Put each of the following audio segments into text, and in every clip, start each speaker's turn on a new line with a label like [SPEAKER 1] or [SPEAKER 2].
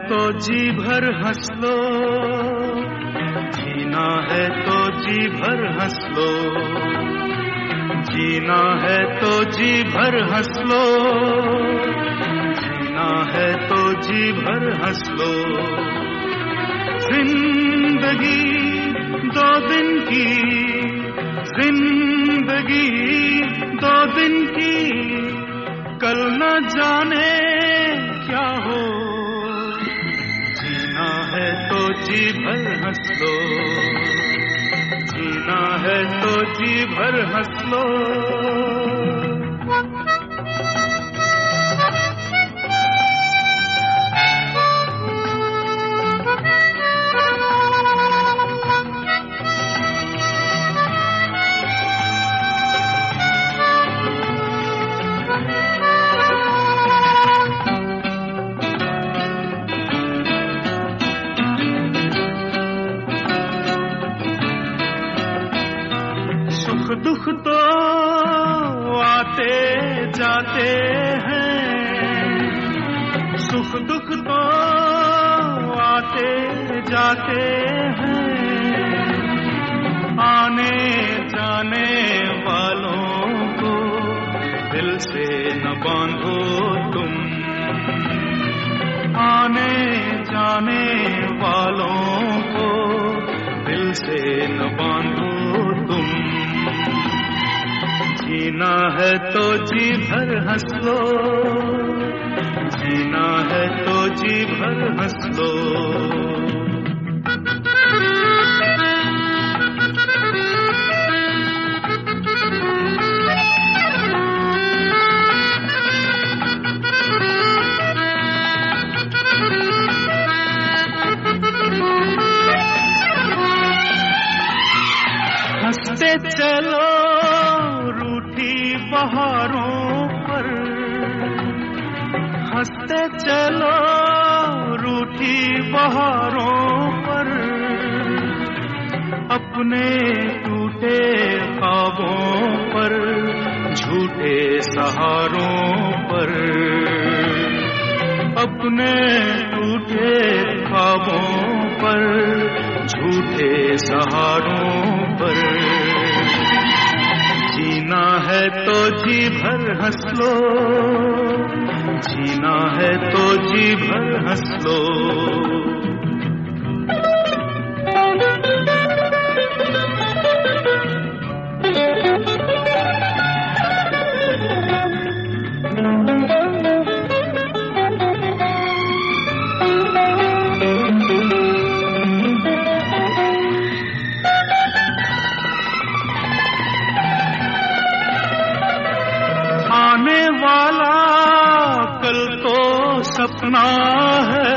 [SPEAKER 1] तो जी भर हंस लो, जीना है तो जी भर हंस लो, जीना है तो जी भर हंस लो, जीना है तो जी भर हंस लो। जिंदगी दो दिन की, जिंदगी दो दिन की, कल न जाने क्या हो। जीना है तो जी भर हंस लो, जीना है तो जी भर हंस लो। सुख दुख तो आते जाते हैं, सुख दुख तो आते जाते हैं, आने जाने वालों को दिल से न बांधो तुम, आने जाने वालों को दिल से न बांधो तुम। जीना है तो जी भर हंस लो, जीना है तो जी भर हंस लो। हंसते चलो रूठी बहारों पर, हंसते चलो रूठी बहारों पर, अपने टूटे ख्वाबों पर, झूठे सहारों पर, अपने टूटे ख्वाबों पर, झूठे सहारों पर। जीना है तो जी भर हंस लो, जीना है तो जी भर हंस लो। आने वाला कल तो सपना है,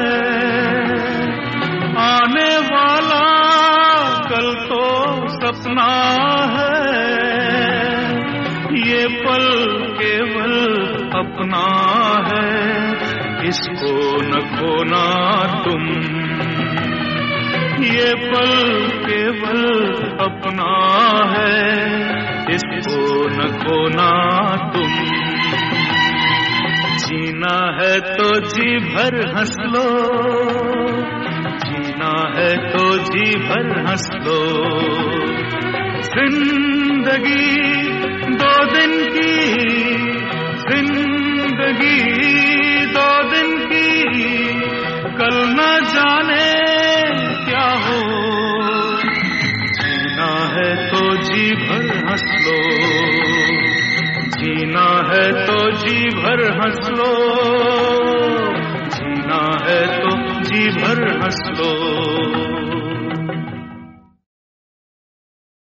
[SPEAKER 1] आने वाला कल तो सपना है, ये पल केवल अपना है, इसको न खोना तुम। ये पल केवल अपना है, इसको न खोना तुम। जीना है तो जी भर हंस लो, जीना है तो जी भर हंस लो। जिंदगी दो दिन की, जिंदगी दो दिन की, कल न जाने क्या हो। जीना है तो जी भर हंस लो, जीना है तो जी भर हंस लो, जीना है तो जी भर हंस लो।